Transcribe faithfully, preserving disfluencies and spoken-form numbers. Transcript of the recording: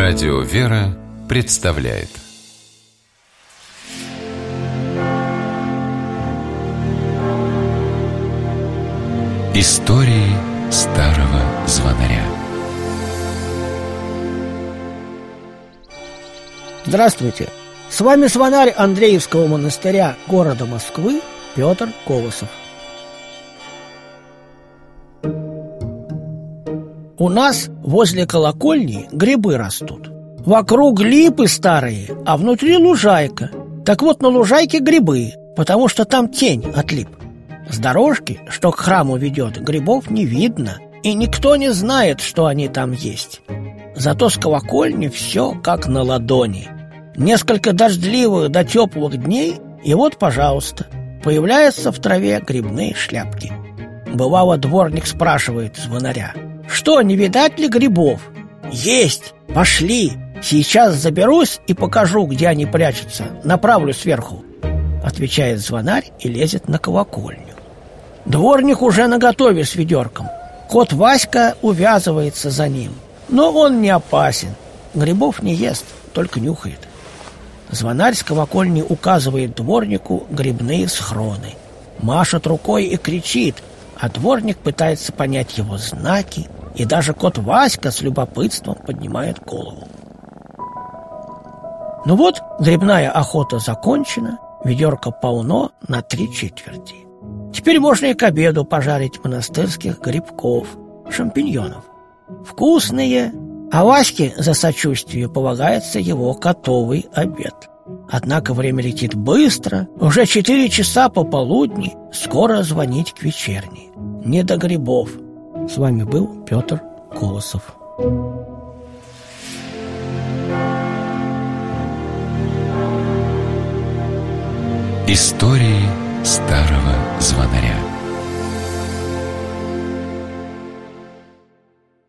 Радио «Вера» представляет Истории старого звонаря. Здравствуйте! С вами звонарь Андреевского монастыря города Москвы Петр Колосов. У нас возле колокольни грибы растут. Вокруг липы старые, а внутри лужайка. Так вот, на лужайке грибы, потому что там тень от лип. С дорожки, что к храму ведет, грибов не видно, и никто не знает, что они там есть. Зато с колокольни все как на ладони. Несколько дождливых до теплых дней, и вот, пожалуйста, появляются в траве грибные шляпки. Бывало, дворник спрашивает звонаря: «Что, не видать ли грибов?» «Есть! Пошли! Сейчас заберусь и покажу, где они прячутся. Направлю сверху», — отвечает звонарь и лезет на колокольню. Дворник уже наготове с ведерком. Кот Васька увязывается за ним, но он не опасен. Грибов не ест, только нюхает. Звонарь с колокольни указывает дворнику грибные схроны, машет рукой и кричит, а дворник пытается понять его знаки, и даже кот Васька с любопытством поднимает голову. Ну вот, грибная охота закончена, ведерко полно на три четверти. Теперь можно и к обеду пожарить монастырских грибков, шампиньонов. Вкусные, а Ваське за сочувствие полагается его котовый обед. Однако время летит быстро, уже четыре часа пополудни, скоро звонить к вечерне. Не до грибов. С вами был Петр Колосов. Истории старого звонаря.